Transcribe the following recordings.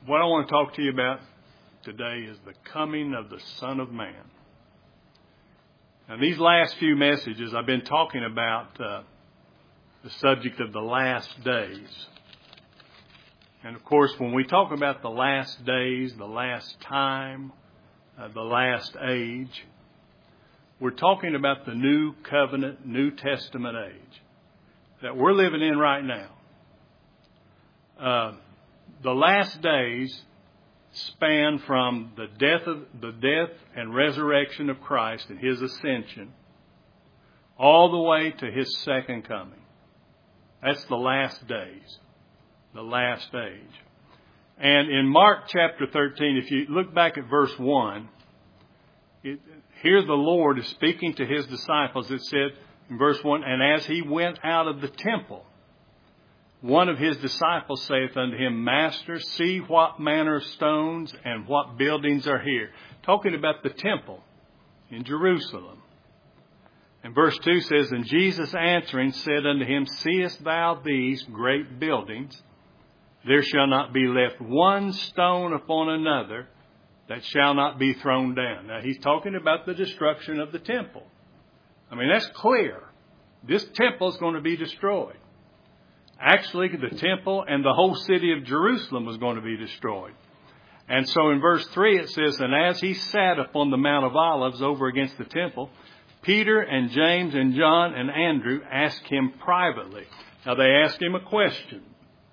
What I want to talk to you about today is the coming of the Son of Man. Now, these last few messages, I've been talking about the subject of the last days. And of course, when we talk about the last days, the last time, the last age, we're talking about the new covenant, New Testament age that we're living in right now. The last days span from the death and resurrection of Christ and His ascension all the way to His second coming. That's the last days, the last age. And in Mark chapter 13, if you look back at verse 1, here the Lord is speaking to His disciples. It said in verse 1, "And as He went out of the temple, one of His disciples saith unto Him, Master, see what manner of stones and what buildings are here." Talking about the temple in Jerusalem. And verse 2 says, "And Jesus answering said unto him, Seest thou these great buildings? There shall not be left one stone upon another that shall not be thrown down." Now He's talking about the destruction of the temple. I mean, that's clear. This temple is going to be destroyed. Actually, the temple and the whole city of Jerusalem was going to be destroyed. And so in verse 3 it says, "And as He sat upon the Mount of Olives over against the temple, Peter and James and John and Andrew asked Him privately." Now they asked Him a question.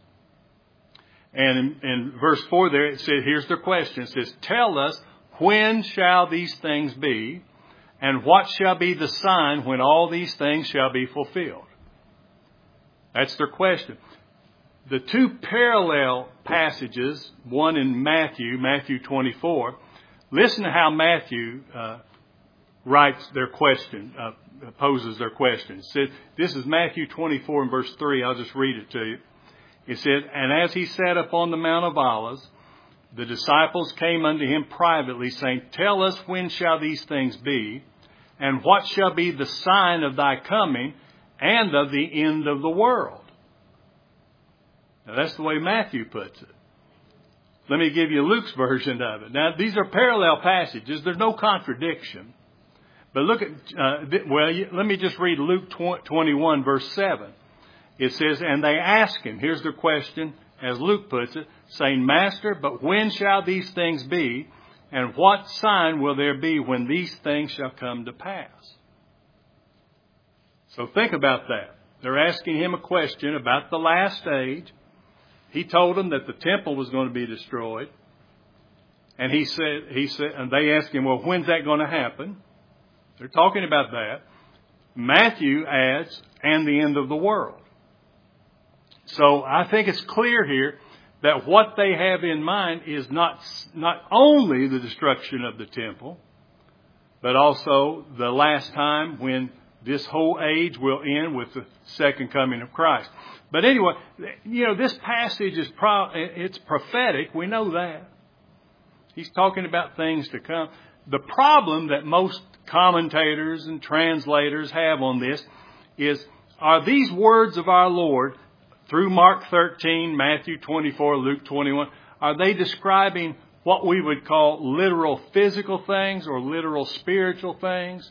And in verse 4 there it says, here's their question. It says, "Tell us, when shall these things be? And what shall be the sign when all these things shall be fulfilled?" That's their question. The two parallel passages, one in Matthew 24, listen to how Matthew writes their question, poses their question. It says, this is Matthew 24 and verse 3. I'll just read it to you. It said, "And as He sat upon the Mount of Olives, the disciples came unto Him privately, saying, Tell us, when shall these things be? And what shall be the sign of Thy coming and of the end of the world?" Now that's the way Matthew puts it. Let me give you Luke's version of it. Now these are parallel passages. There's no contradiction. But look at, let me just read Luke 21 verse 7. It says, "And they ask Him," here's their question, as Luke puts it, saying, "Master, but when shall these things be? And what sign will there be when these things shall come to pass?" So think about that. They're asking Him a question about the last age. He told them that the temple was going to be destroyed. And he said, and they asked Him, well, when's that going to happen? They're talking about that. Matthew adds, "and the end of the world." So I think it's clear here that what they have in mind is not only the destruction of the temple, but also the last time when this whole age will end with the second coming of Christ. But anyway, this passage is it's prophetic. We know that. He's talking about things to come. The problem that most commentators and translators have on this is, are these words of our Lord through Mark 13, Matthew 24, Luke 21, are they describing what we would call literal physical things or literal spiritual things?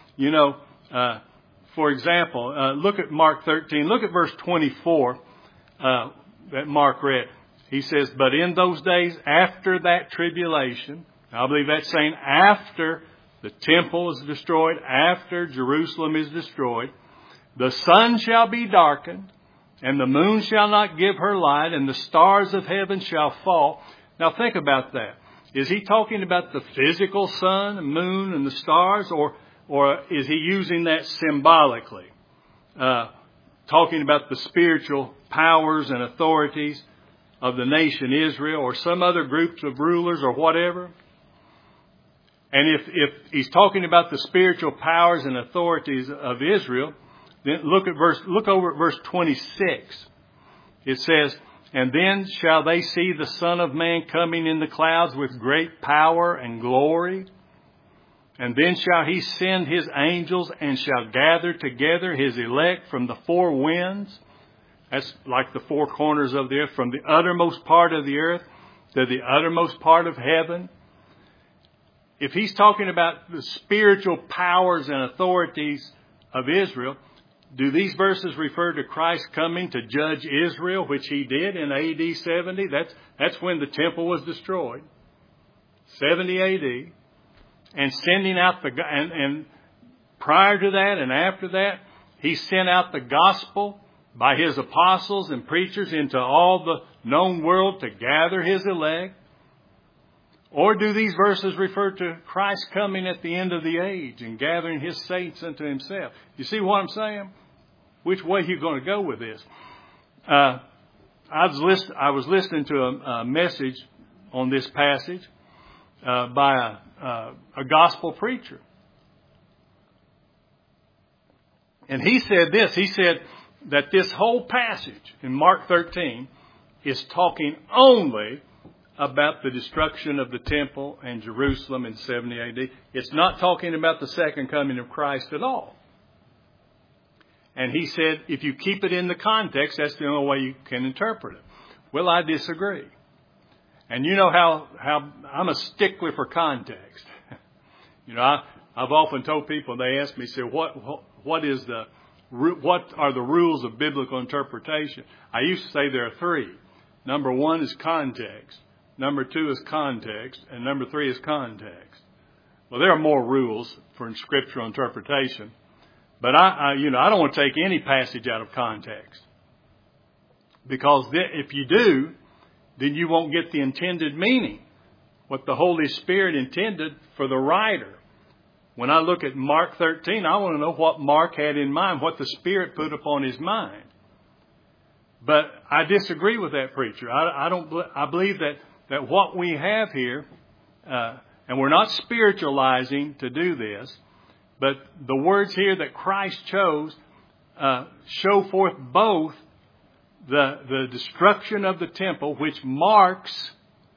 For example, look at Mark 13. Look at verse 24 that Mark read. He says, "But in those days after that tribulation," I believe that's saying after the temple is destroyed, after Jerusalem is destroyed, "the sun shall be darkened, and the moon shall not give her light, and the stars of heaven shall fall." Now think about that. Is He talking about the physical sun, and moon, and the stars, or is He using that symbolically? Talking about the spiritual powers and authorities of the nation Israel, or some other groups of rulers, or whatever? And if He's talking about the spiritual powers and authorities of Israel, then look over at verse 26. It says, "And then shall they see the Son of Man coming in the clouds with great power and glory. And then shall He send His angels and shall gather together His elect from the four winds." That's like the four corners of the earth, "from the uttermost part of the earth. to the uttermost part of heaven. If he's talking about the spiritual powers and authorities of Israel, do these verses refer to Christ coming to judge Israel, which he did in AD 70? That's when the temple was destroyed. 70 AD. And sending out and prior to that and after that, he sent out the gospel by his apostles and preachers into all the known world to gather his elect? Or do these verses refer to Christ coming at the end of the age and gathering his saints unto himself? You see what I'm saying? Which way are you going to go with this? I was listening to a message on this passage by a gospel preacher. And he said this. He said that this whole passage in Mark 13 is talking only about the destruction of the temple and Jerusalem in 70 AD. It's not talking about the second coming of Christ at all. And he said, if you keep it in the context, that's the only way you can interpret it. Well, I disagree. And you know how I'm a stickler for context. I've often told people, they ask me, say, what are the rules of biblical interpretation? I used to say there are three. Number one is context. Number two is context. And number three is context. Well, there are more rules for scriptural interpretation. But I don't want to take any passage out of context. Because if you do, then you won't get the intended meaning. What the Holy Spirit intended for the writer. When I look at Mark 13, I want to know what Mark had in mind, what the Spirit put upon his mind. But I disagree with that preacher. I believe that what we have here, and we're not spiritualizing to do this, but the words here that Christ chose show forth both the destruction of the temple, which marks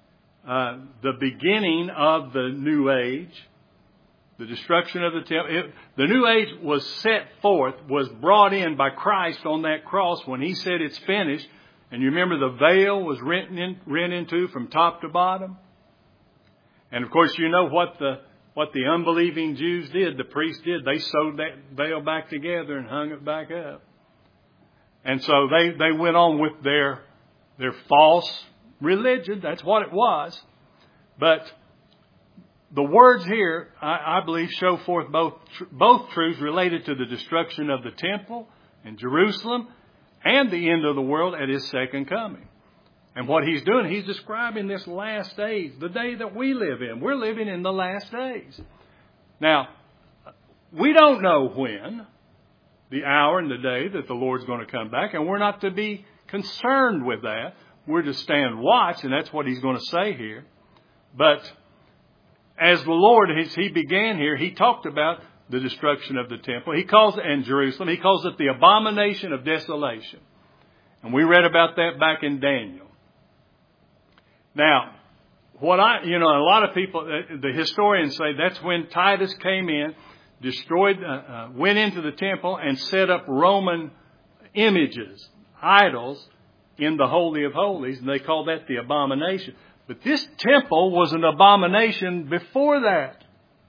the beginning of the new age. The destruction of the temple. The new age was set forth, was brought in by Christ on that cross when he said it's finished. And you remember the veil was rent into from top to bottom. And of course you know what the unbelieving Jews did, the priests did. They sewed that veil back together and hung it back up. And so they went on with their false religion. That's what it was. But the words here, I believe, show forth both truths related to the destruction of the temple and Jerusalem and the end of the world at his second coming. And what he's doing, he's describing this last days, the day that we live in. We're living in the last days. Now, we don't know when, the hour and the day that the Lord's going to come back, and we're not to be concerned with that. We're to stand watch, and that's what he's going to say here. But as the Lord, as he began here, he talked about the destruction of the temple. And Jerusalem. He calls it the abomination of desolation. And we read about that back in Daniel. Now, a lot of people, the historians say that's when Titus came in, went into the temple and set up Roman images, idols, in the Holy of Holies. And they call that the abomination. But this temple was an abomination before that.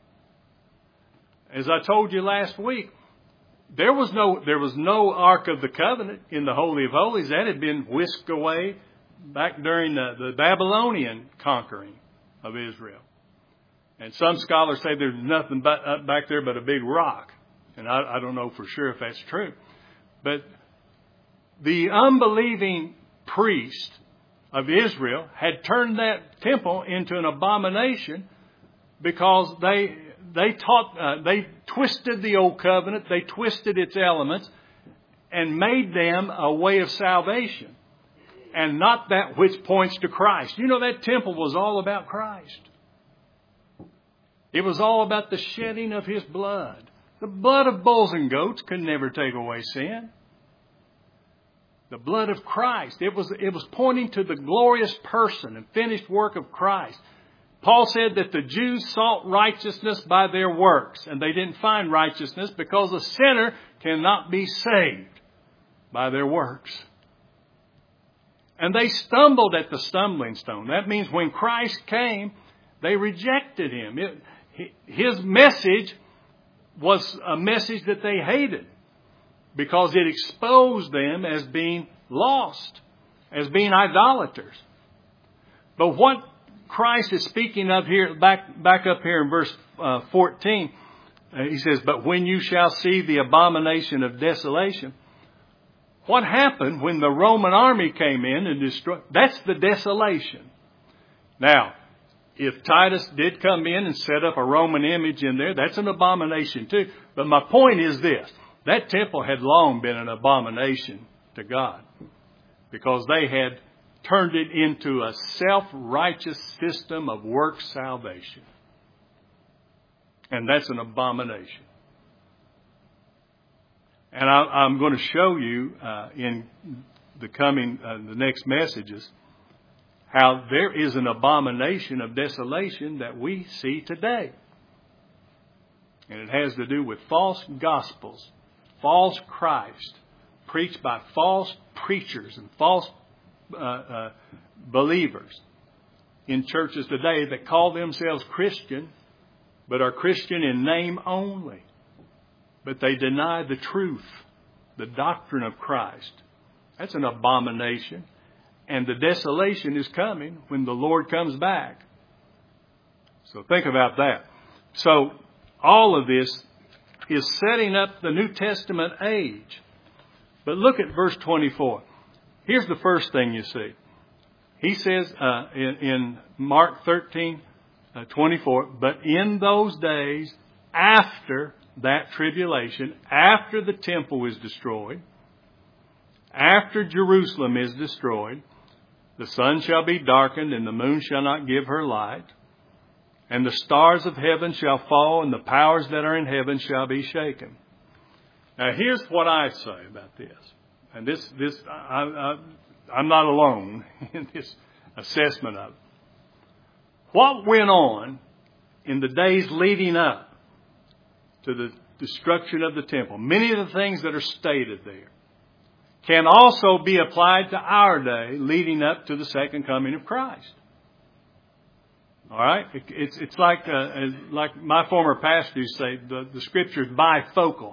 As I told you last week, there was no Ark of the Covenant in the Holy of Holies. That had been whisked away back during the Babylonian conquering of Israel. And some scholars say there's nothing back there but a big rock. And I don't know for sure if that's true. But the unbelieving priest of Israel had turned that temple into an abomination because they twisted the old covenant, they twisted its elements and made them a way of salvation and not that which points to Christ. You know, that temple was all about Christ. It was all about the shedding of his blood. The blood of bulls and goats could never take away sin. The blood of Christ. It was pointing to the glorious person and finished work of Christ. Paul said that the Jews sought righteousness by their works, and they didn't find righteousness because a sinner cannot be saved by their works. And they stumbled at the stumbling stone. That means when Christ came, they rejected him. His message was a message that they hated because it exposed them as being lost, as being idolaters. But what Christ is speaking of here, back up here in verse 14, he says, "But when you shall see the abomination of desolation," what happened when the Roman army came in and destroyed? That's the desolation. Now, if Titus did come in and set up a Roman image in there, that's an abomination too. But my point is this: that temple had long been an abomination to God because they had turned it into a self-righteous system of work salvation. And that's an abomination. And I'm going to show you in the next messages how there is an abomination of desolation that we see today. And it has to do with false gospels, false Christ, preached by false preachers and false believers in churches today that call themselves Christian, but are Christian in name only. But they deny the truth, the doctrine of Christ. That's an abomination. And the desolation is coming when the Lord comes back. So think about that. So all of this is setting up the New Testament age. But look at verse 24. Here's the first thing you see. He says in Mark 13:24, "But in those days after that tribulation, after the temple is destroyed, after Jerusalem is destroyed, the sun shall be darkened and the moon shall not give her light, and the stars of heaven shall fall and the powers that are in heaven shall be shaken." Now here's what I say about this. And I'm not alone in this assessment of it. What went on in the days leading up to the destruction of the temple, many of the things that are stated there, can also be applied to our day leading up to the second coming of Christ. All right? It's like my former pastor used to say, the Scripture is bifocal.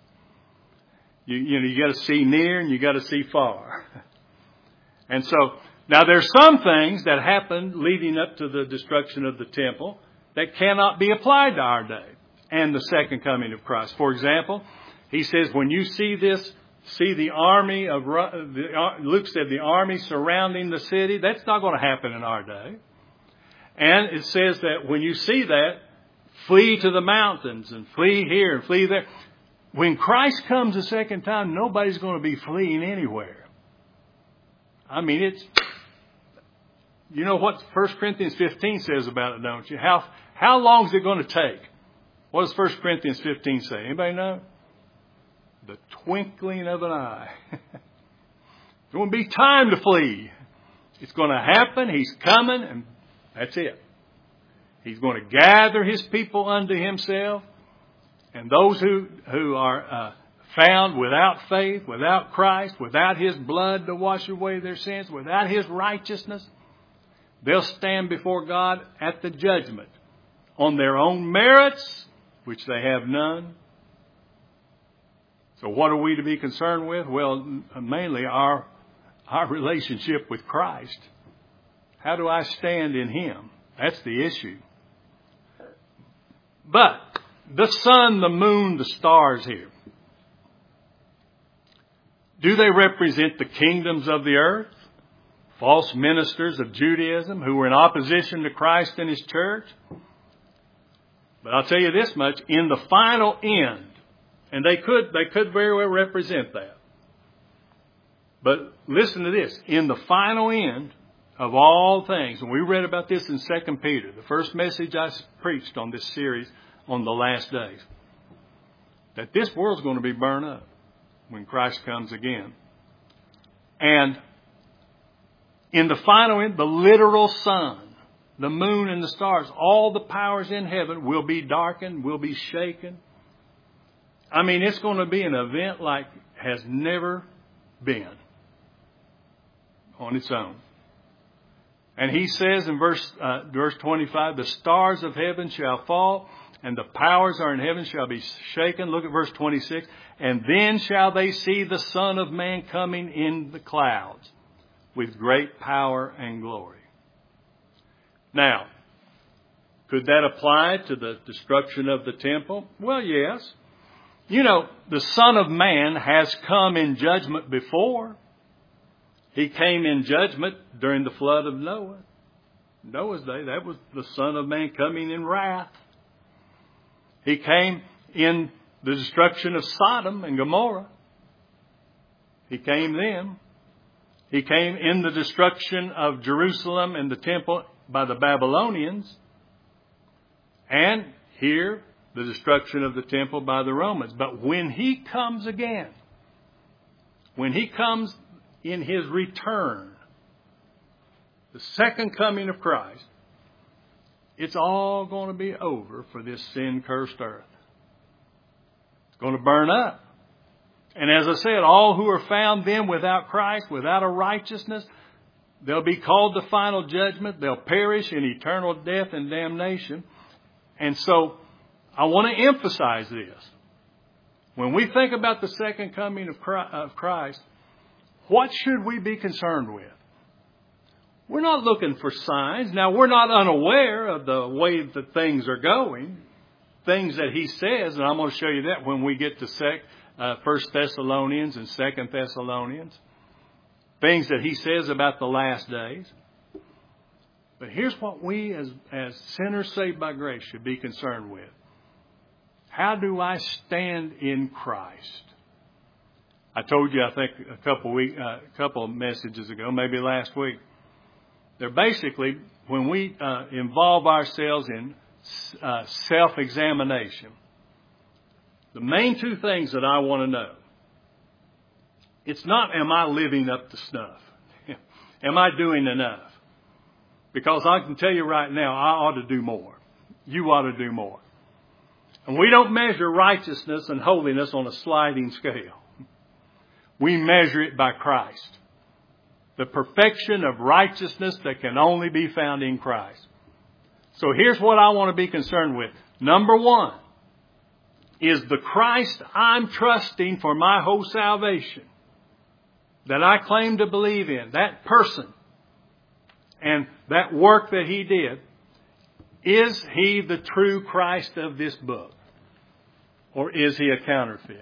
You got to see near and you got to see far. And so, now there's some things that happened leading up to the destruction of the temple that cannot be applied to our day and the second coming of Christ. For example, he says, when you see this, see the army of, Luke said the army surrounding the city, that's not going to happen in our day. And it says that when you see that, flee to the mountains and flee here and flee there. When Christ comes a second time, nobody's going to be fleeing anywhere. I mean, you know what 1 Corinthians 15 says about it, don't you? How long is it going to take? What does 1 Corinthians 15 say? Anybody know? The twinkling of an eye. It's going to be time to flee. It's going to happen. He's coming, and that's it. He's going to gather his people unto himself. And those who are found without faith, without Christ, without his blood to wash away their sins, without his righteousness, they'll stand before God at the judgment on their own merits, which they have none. So what are we to be concerned with? Well, mainly our relationship with Christ. How do I stand in him? That's the issue. But the sun, the moon, the stars here, do they represent the kingdoms of the earth? False ministers of Judaism who were in opposition to Christ and his church? But I'll tell you this much, in the final end, and they could very well represent that. But listen to this, in the final end of all things, and we read about this in 2 Peter, the first message I preached on this series on the last days, that this world's going to be burned up when Christ comes again. And in the final end, the literal sun, the moon and the stars, all the powers in heaven will be darkened, will be shaken. I mean, it's going to be an event like has never been. on its own. And he says in verse 25, the stars of heaven shall fall, and the powers are in heaven shall be shaken. Look at verse 26. And then shall they see the Son of Man coming in the clouds with great power and glory. Now, could that apply to the destruction of the temple? Well, yes. You know, the Son of Man has come in judgment before. He came in judgment during the flood of Noah. Noah's day, that was the Son of Man coming in wrath. He came in the destruction of Sodom and Gomorrah. He came then. He came in the destruction of Jerusalem and the temple by the Babylonians. And here, the destruction of the temple by the Romans. But when he comes again, when he comes in his return, the second coming of Christ, it's all going to be over for this sin-cursed earth. It's going to burn up. And as I said, all who are found then without Christ, without a righteousness, they'll be called to final judgment. They'll perish in eternal death and damnation. And so I want to emphasize this. When we think about the second coming of Christ, what should we be concerned with? We're not looking for signs. Now, we're not unaware of the way that things are going, things that he says, and I'm going to show you that when we get to 1 Thessalonians and 2 Thessalonians, things that he says about the last days. But here's what we as sinners saved by grace should be concerned with. How do I stand in Christ? I told you, I think, a couple of messages ago, maybe last week. They're basically, when we involve ourselves in self-examination, the main two things that I want to know, it's not, am I living up to snuff? Am I doing enough? Because I can tell you right now, I ought to do more. You ought to do more. And we don't measure righteousness and holiness on a sliding scale. We measure it by Christ. The perfection of righteousness that can only be found in Christ. So here's what I want to be concerned with. Number one, is the Christ I'm trusting for my whole salvation, that I claim to believe in, that person and that work that he did, is he the true Christ of this book? Or is he a counterfeit?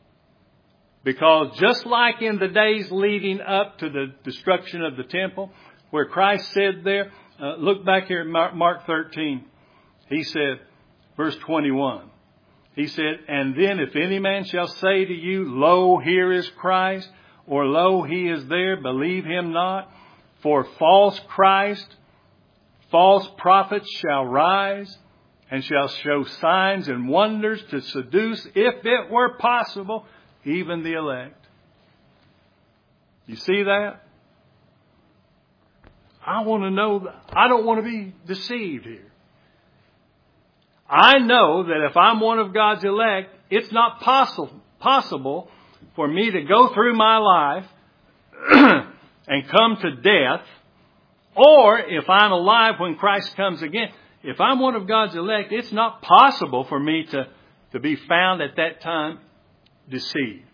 Because just like in the days leading up to the destruction of the temple, where Christ said there, look back here at Mark 13. He said, verse 21, he said, and then if any man shall say to you, lo, here is Christ, or lo, he is there, believe him not. For false Christ, false prophets shall rise and shall show signs and wonders to seduce, if it were possible, even the elect. You see that? I want to know that. I don't want to be deceived here. I know that if I'm one of God's elect, it's not possible for me to go through my life and come to death, or if I'm alive when Christ comes again, if I'm one of God's elect, it's not possible for me to be found at that time deceived.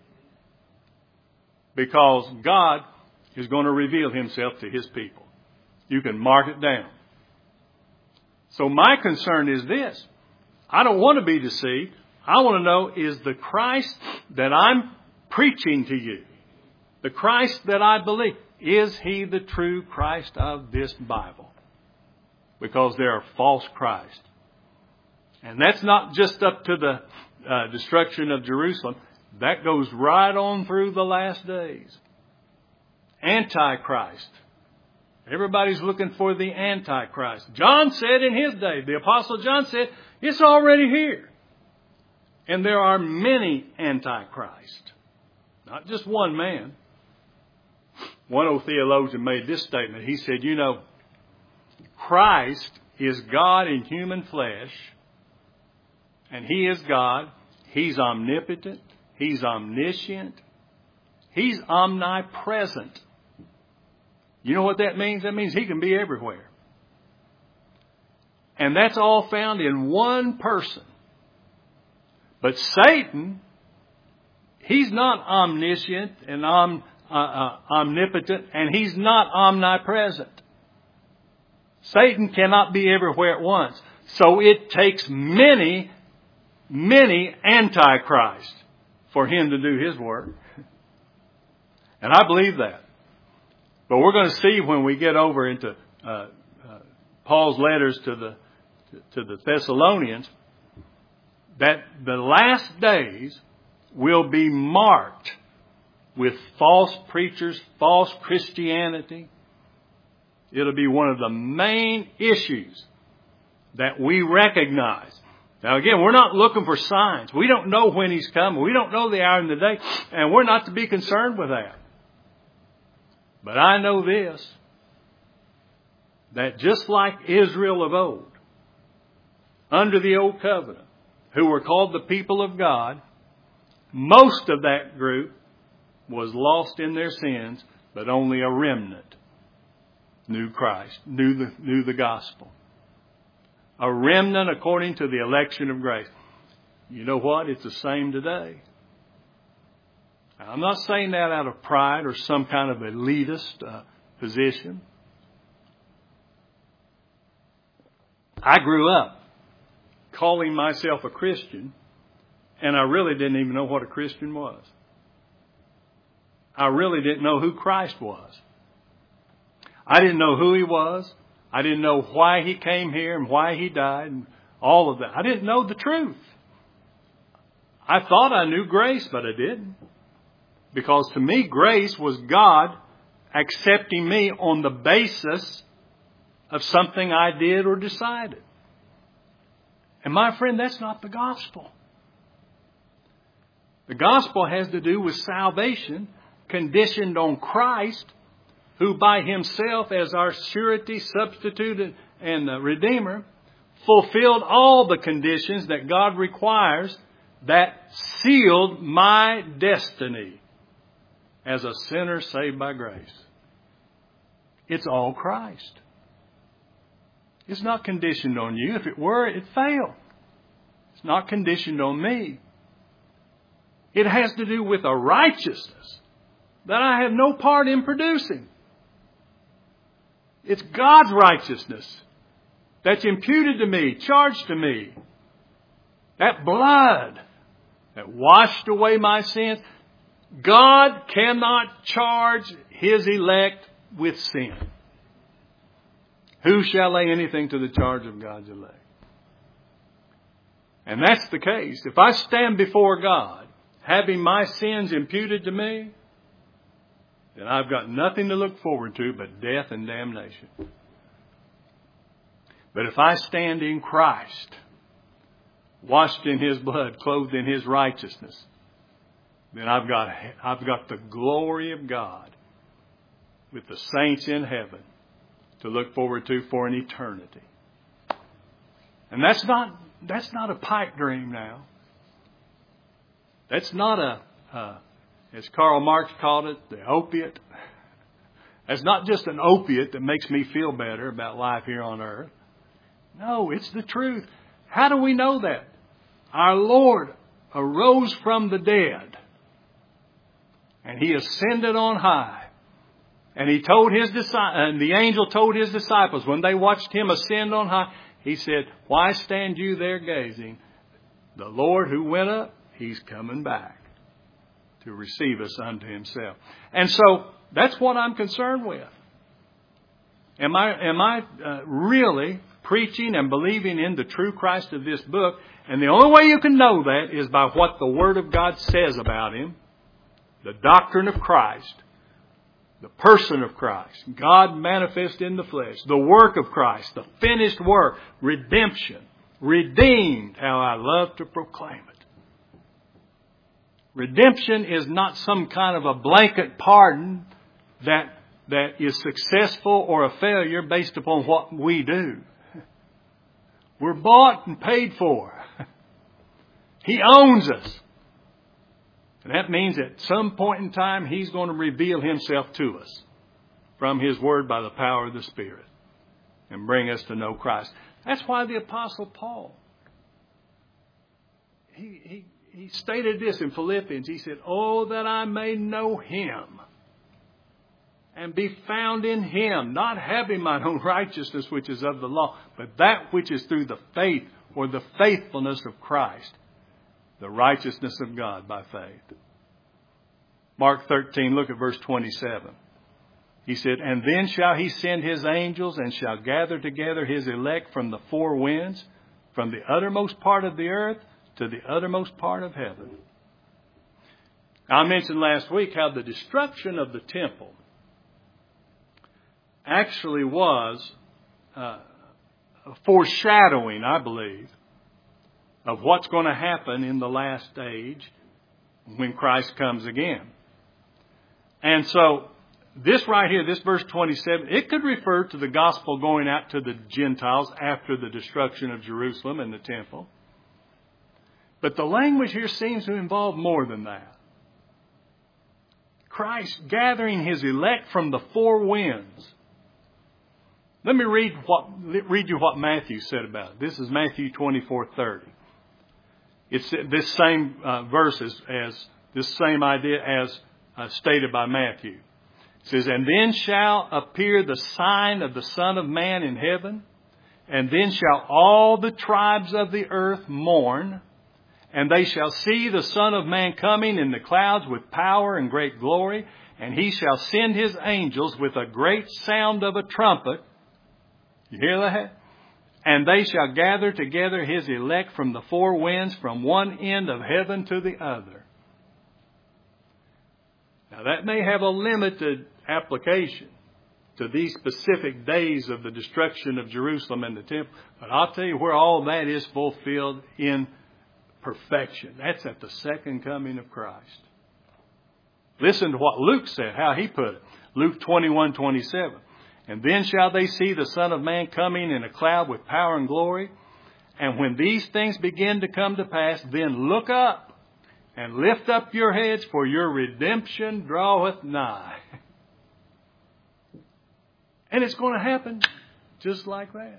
Because God is going to reveal himself to his people. You can mark it down. So my concern is this. I don't want to be deceived. I want to know, is the Christ that I'm preaching to you, the Christ that I believe, is he the true Christ of this Bible? Because there are false Christs. And that's not just up to the destruction of Jerusalem. That goes right on through the last days. Antichrist. Everybody's looking for the Antichrist. John said in his day, the Apostle John said, it's already here. And there are many Antichrists. Not just one man. One old theologian made this statement. He said, you know, Christ is God in human flesh. And he is God. He's omnipotent. He's omniscient. He's omnipresent. You know what that means? That means He can be everywhere. And that's all found in one person. But Satan, he's not omniscient and omnipotent, and he's not omnipresent. Satan cannot be everywhere at once. So it takes many, many antichrists for him to do his work. And I believe that. But we're going to see when we get over into Paul's letters to the Thessalonians that the last days will be marked with false preachers, false Christianity. It'll be one of the main issues that we recognize. Now again, we're not looking for signs. We don't know when He's coming. We don't know the hour and the day. And we're not to be concerned with that. But I know this, that just like Israel of old, under the old covenant, who were called the people of God, most of that group was lost in their sins, but only a remnant knew Christ, knew the gospel. A remnant according to the election of grace. You know what? It's the same today. I'm not saying that out of pride or some kind of elitist position. I grew up calling myself a Christian, and I really didn't even know what a Christian was. I really didn't know who Christ was. I didn't know who He was. I didn't know why He came here and why He died and all of that. I didn't know the truth. I thought I knew grace, but I didn't. Because to me, grace was God accepting me on the basis of something I did or decided. And my friend, that's not the gospel. The gospel has to do with salvation conditioned on Christ, who by Himself as our surety, substitute, and Redeemer, fulfilled all the conditions that God requires that sealed my destiny as a sinner saved by grace. It's all Christ. It's not conditioned on you. If it were, it'd fail. It's not conditioned on me. It has to do with a righteousness that I have no part in producing. It's God's righteousness that's imputed to me, charged to me. That blood that washed away my sins. God cannot charge His elect with sin. Who shall lay anything to the charge of God's elect? And that's the case. If I stand before God, having my sins imputed to me, then I've got nothing to look forward to but death and damnation. But if I stand in Christ, washed in His blood, clothed in His righteousness, then I've got the glory of God with the saints in heaven to look forward to for an eternity. And that's not a pipe dream now. That's not as Karl Marx called it, the opiate. That's not just an opiate that makes me feel better about life here on earth. No, it's the truth. How do we know that? Our Lord arose from the dead. And He ascended on high. And He told His and the angel told His disciples when they watched Him ascend on high, He said, "Why stand you there gazing? The Lord who went up, He's coming back to receive us unto Himself." And so that's what I'm concerned with. Am I really preaching and believing in the true Christ of this book? And the only way you can know that is by what the Word of God says about Him. The doctrine of Christ, the person of Christ, God manifest in the flesh, the work of Christ, the finished work, redemption, redeemed, how I love to proclaim it. Redemption is not some kind of a blanket pardon that is successful or a failure based upon what we do. We're bought and paid for. He owns us. And that means at some point in time, He's going to reveal Himself to us. from His Word by the power of the Spirit and bring us to know Christ. That's why the Apostle Paul, he stated this in Philippians. He said, "Oh, that I may know Him and be found in Him, not having mine own righteousness which is of the law, but that which is through the faith or the faithfulness of Christ, the righteousness of God by faith." Mark 13, look at verse 27. He said, "And then shall He send His angels and shall gather together His elect from the four winds, from the uttermost part of the earth to the uttermost part of heaven." I mentioned last week how the destruction of the temple actually was a foreshadowing, I believe, of what's going to happen in the last age when Christ comes again. And so this right here, this verse 27, it could refer to the gospel going out to the Gentiles after the destruction of Jerusalem and the temple. But the language here seems to involve more than that. Christ gathering His elect from the four winds. Let me read you what Matthew said about it. This is Matthew 24:30. It's this same verse as this same idea as stated by Matthew. It says, "And then shall appear the sign of the Son of Man in heaven, and then shall all the tribes of the earth mourn, and they shall see the Son of Man coming in the clouds with power and great glory, and He shall send His angels with a great sound of a trumpet." You hear that? "And they shall gather together His elect from the four winds, from one end of heaven to the other." Now that may have a limited application to these specific days of the destruction of Jerusalem and the temple, but I'll tell you where all that is fulfilled in perfection. That's at the second coming of Christ. Listen to what Luke said, how he put it. Luke 21:27. "And then shall they see the Son of Man coming in a cloud with power and glory. And when these things begin to come to pass, then look up and lift up your heads, for your redemption draweth nigh." And it's going to happen just like that.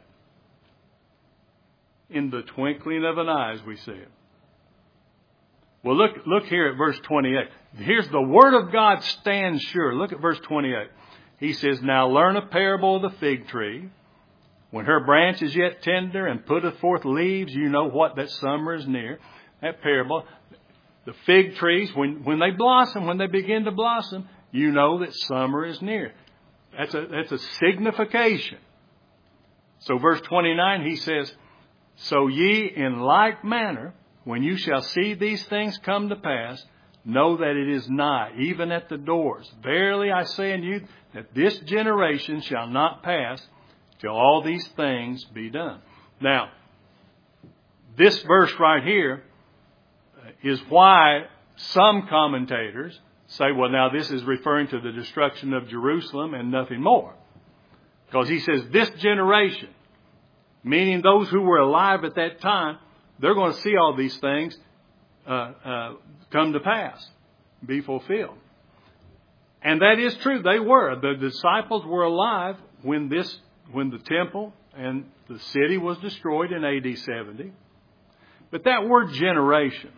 In the twinkling of an eye, as we see it. Well, look here at verse 28. Here's the Word of God stands sure. Look at verse 28. He says, "Now learn a parable of the fig tree. When her branch is yet tender and putteth forth leaves, you know what, that summer is near." That parable. The fig trees, when they blossom, when they begin to blossom, you know that summer is near. That's a signification. So verse 29, he says, "So ye in like manner, when you shall see these things come to pass, know that it is nigh, even at the doors. Verily I say unto you, that this generation shall not pass till all these things be done." Now, this verse right here is why some commentators say, well, now this is referring to the destruction of Jerusalem and nothing more. Because he says this generation, meaning those who were alive at that time, they're going to see all these things come to pass, be fulfilled. And that is true. They were. The disciples were alive when the temple and the city was destroyed in AD 70. But that word generation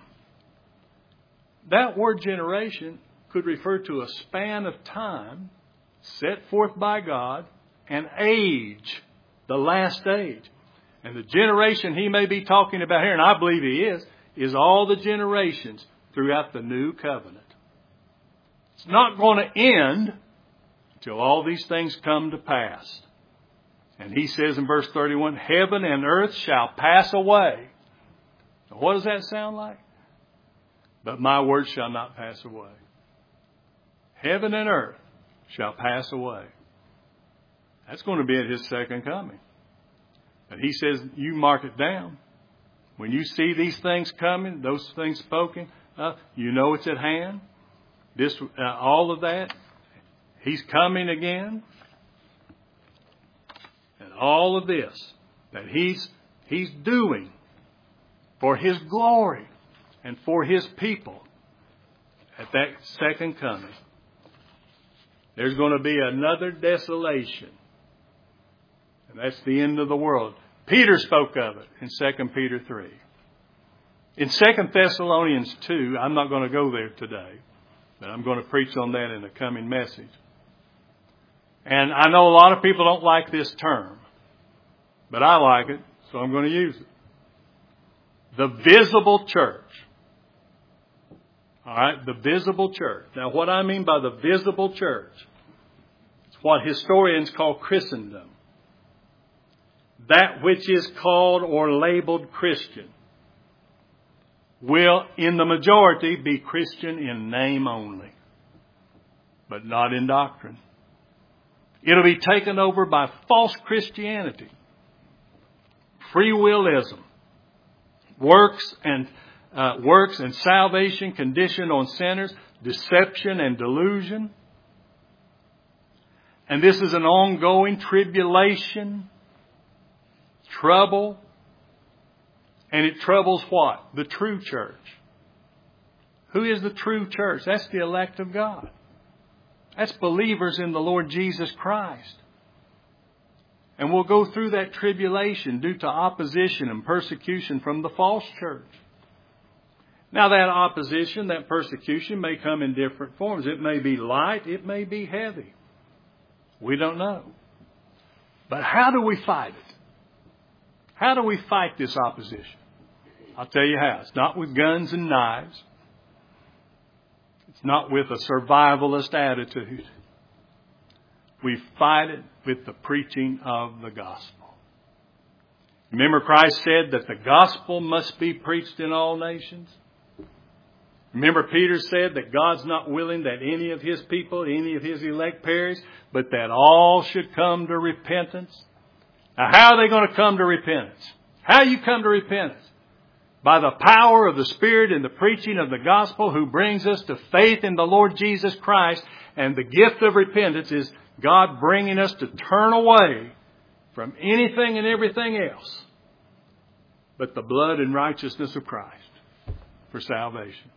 could refer to a span of time set forth by God, and age, the last age. And the generation he may be talking about here, and I believe he is all the generations throughout the new covenant. It's not going to end until all these things come to pass. And he says in verse 31, "Heaven and earth shall pass away." Now, what does that sound like? "But my word shall not pass away." Heaven and earth shall pass away. That's going to be at his second coming. But he says, you mark it down. When you see these things coming, those things spoken, you know it's at hand. All of that, he's coming again. And all of this that he's doing for his glory and for his people at that second coming There's going to be another desolation. And that's the end of the world. Peter spoke of it in 2 Peter 3. In 2 Thessalonians 2, I'm not going to go there today, but I'm going to preach on that in a coming message. And I know a lot of people don't like this term, but I like it, so I'm going to use it. The visible church. All right, the visible church. Now, what I mean by the visible church is what historians call Christendom. That which is called or labeled Christian will, in the majority, be Christian in name only, but not in doctrine. It'll be taken over by false Christianity, free willism, works and salvation conditioned on sinners, deception and delusion. And this is an ongoing tribulation, trouble, and it troubles what? The true church. Who is the true church? That's the elect of God. That's believers in the Lord Jesus Christ. And we'll go through that tribulation due to opposition and persecution from the false church. Now that opposition, that persecution may come in different forms. It may be light, it may be heavy. We don't know. But how do we fight it? How do we fight this opposition? I'll tell you how. It's not with guns and knives. It's not with a survivalist attitude. We fight it with the preaching of the gospel. Remember, Christ said that the gospel must be preached in all nations. Remember, Peter said that God's not willing that any of His people, any of His elect perish, but that all should come to repentance. Now, how are they going to come to repentance? How do you come to repentance? By the power of the Spirit and the preaching of the gospel, who brings us to faith in the Lord Jesus Christ. And the gift of repentance is God bringing us to turn away from anything and everything else but the blood and righteousness of Christ for salvation.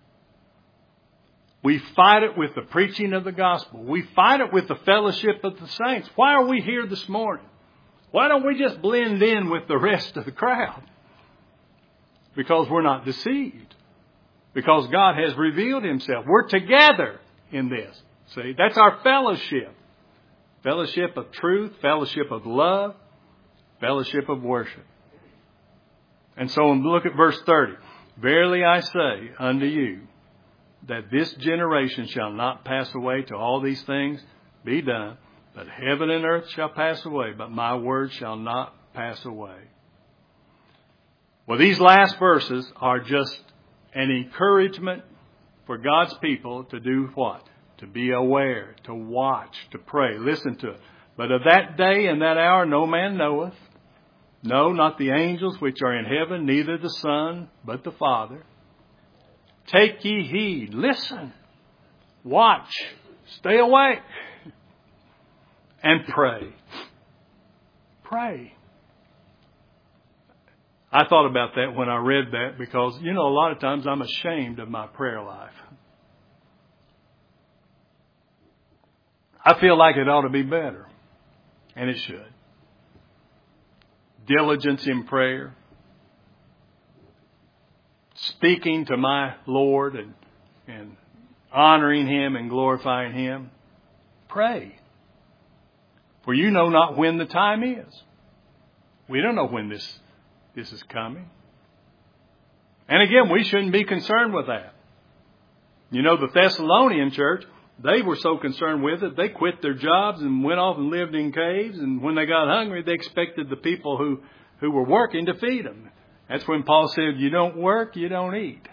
We fight it with the preaching of the gospel. We fight it with the fellowship of the saints. Why are we here this morning? Why don't we just blend in with the rest of the crowd? Because we're not deceived. Because God has revealed Himself. We're together in this. See, that's our fellowship. Fellowship of truth, fellowship of love, fellowship of worship. And so look at verse 30. Verily I say unto you, that this generation shall not pass away till all these things be done. But heaven and earth shall pass away, but my word shall not pass away. Well, these last verses are just an encouragement for God's people to do what? To be aware, to watch, to pray. Listen to it. But of that day and that hour no man knoweth. No, not the angels which are in heaven, neither the Son, but the Father. Take ye heed. Listen. Watch. Stay awake. And pray. Pray. I thought about that when I read that because, a lot of times I'm ashamed of my prayer life. I feel like it ought to be better. And it should. Diligence in prayer. Speaking to my Lord and honoring Him and glorifying Him. Pray. For you know not when the time is. We don't know when this is coming. And again, we shouldn't be concerned with that. The Thessalonian church, they were so concerned with it, they quit their jobs and went off and lived in caves. And when they got hungry, they expected the people who were working to feed them. That's when Paul said, you don't work, you don't eat.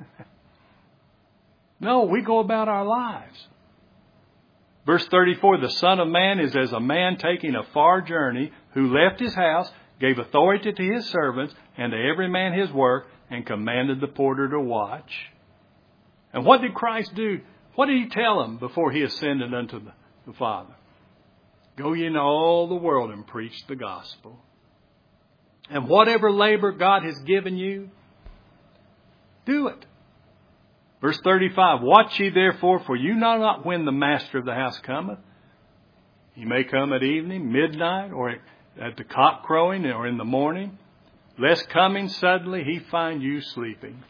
No, we go about our lives. Verse 34, the Son of Man is as a man taking a far journey, who left his house, gave authority to his servants, and to every man his work, and commanded the porter to watch. And what did Christ do? What did He tell them before He ascended unto the Father? Go ye into all the world and preach the gospel. And whatever labor God has given you, do it. Verse 35, watch ye therefore, for you know not when the master of the house cometh. He may come at evening, midnight, or at the cock crowing, or in the morning, lest coming suddenly he find you sleeping.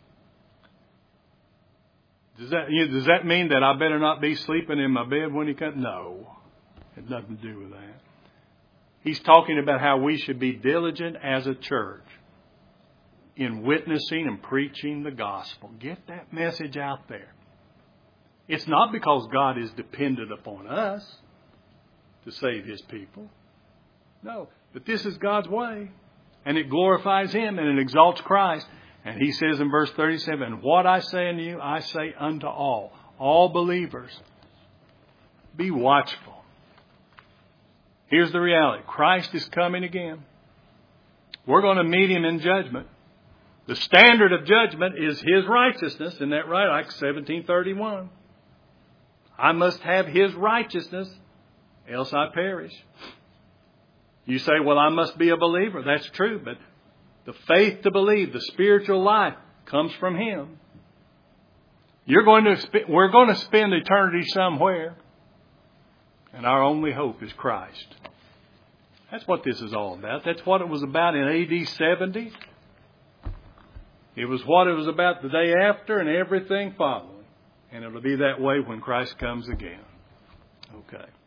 Does that mean that I better not be sleeping in my bed when he comes? No. It has nothing to do with that. He's talking about how we should be diligent as a church in witnessing and preaching the gospel. Get that message out there. It's not because God is dependent upon us to save His people. No, but this is God's way. And it glorifies Him and it exalts Christ. And He says in verse 37, what I say unto you, I say unto all believers, be watchful. Here's the reality. Christ is coming again. We're going to meet Him in judgment. The standard of judgment is His righteousness. Isn't that right? Acts 17:31. I must have His righteousness, else I perish. You say, well, I must be a believer. That's true, but the faith to believe, the spiritual life, comes from Him. We're going to spend eternity somewhere, and our only hope is Christ. That's what this is all about. That's what it was about in AD 70. It was what it was about the day after and everything following. And it'll be that way when Christ comes again. Okay.